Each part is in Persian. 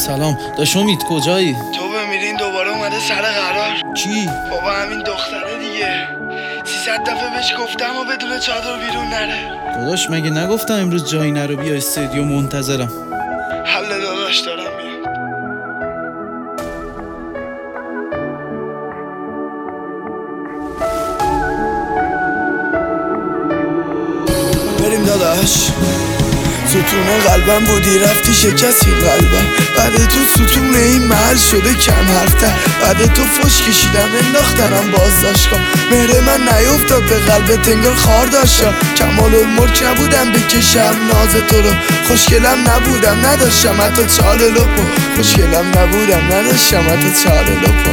سلام. داش امید کجایی؟ تو بمیرین دوباره اومده سر قرار. کی؟ بابا همین دختره دیگه. 300 دفعه بهش گفتم و بدون چادر بیرون نره. داداش مگه نگفتم امروز جایی نرو، بیا استادیوم منتظرم. حل داداش دارم میام. بریم داداش. ستون قلبم بودی رفتی شکستی قلبم. بعد تو ستون این محل شده کم حرفتر. بعد تو فش کشیدم انداختنم بازداشتگاه. مهر من نیفتاد به قلبت انگار خار داشتم. کمال الملک نبودم بکشم ناز تو رو. خوشگلم نبودم نداشتم حتی چال لپو. خوشگلم نبودم نداشتم حتی چال لپو.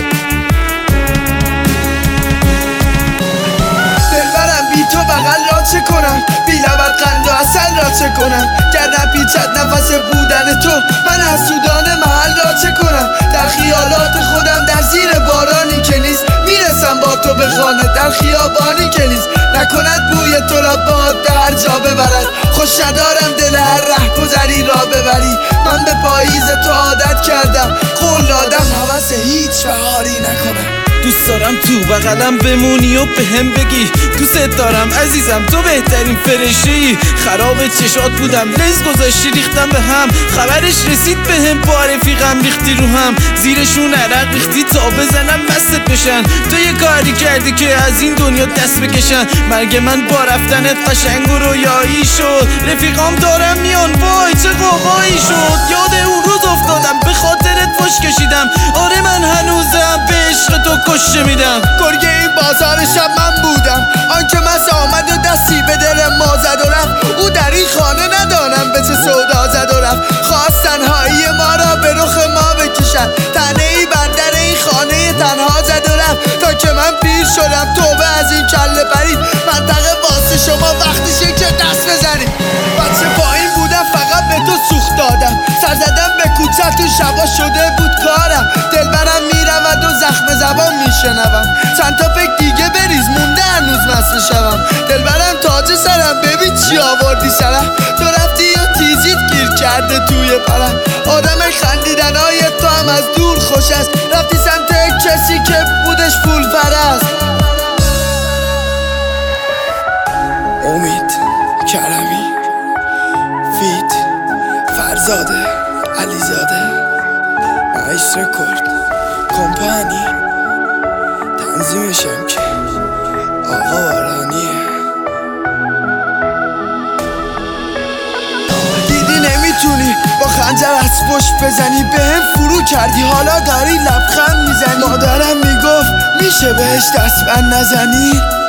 دلبرم بی تو بغل را چه کنم؟ بی لبت قند و اصل را چه کنم؟ گردم پیچد نفس بودن تو. من از سودان محل را چه کنم؟ در خیالات خودم در زیر بارانی که نیست. میرسم با تو به خانه در خیابانی که نیست. نکند بوی تو را باد به هر جا ببرد. خوش ندارم دل هر ره گذری را ببری. من به پاییز تو عادت کردم. قول دادم هوس هیچ بهاری نکنم. دوست دارم تو بغلم بمونی و بهم بگی دوست دارم عزیزم، تو بهترین فرشته‌ای. خراب چشات بودم لنز گذاشتی ریختم به هم. خبرش رسید بهم با رفیقم ریختی رو هم. زیرشون عرق ریختی تا بزنم مستت بشن. تو یه کاری کردی که از این دنیا دست بکشن. مرگ من با رفتنت قشنگ و رویایی شد. رفیقام دارم میان وای چه قوقایی شد. یاد اون روز افتادم به خاطرت فش کشیدم. آره من هنوزم به عشق تو کشته میدم. گرگه این بازار شب من بودم. آنکه مست آمد و دستی به دل ما زد و رفت. او در این خانه ندانم به چه سودا زد و رفت. خواست تنهایی ما را به رخ ما بکشن. تنه ای بر در این خانه تنها زد و رفت. تا که من پیر شدم توبه از این کله پرید. منطقه واسه شما وقتشه که دست بزنید. بچه پایین بودم فقط به تو سوخت دادم. سر زدم به کوچه تو شبا شده بود کارم. دلبرم میرود و زخم زبان میشنوم. چند تا فکر دیگه بریز مونده هنوز مست شوم. دلبرم تاج سرم ببین چی آوردی سرم. تو رفتی یا تیزیت گیر کرده توی پرم. آدم خندیدنهای تو هم از دور خوش است. رفتی سمت کسی که بودش پول پرست. امید کرمی فیت فرزاده علیزاده نایس رکورد کمپانی تنظیمشم که آقا بارانیه. دیدی نمیتونی با خنجر از پشت بزنی. بهم فرو کردی حالا داری لبخند میزنی. مادرم میگفت میشه بهش دست بند نزنی.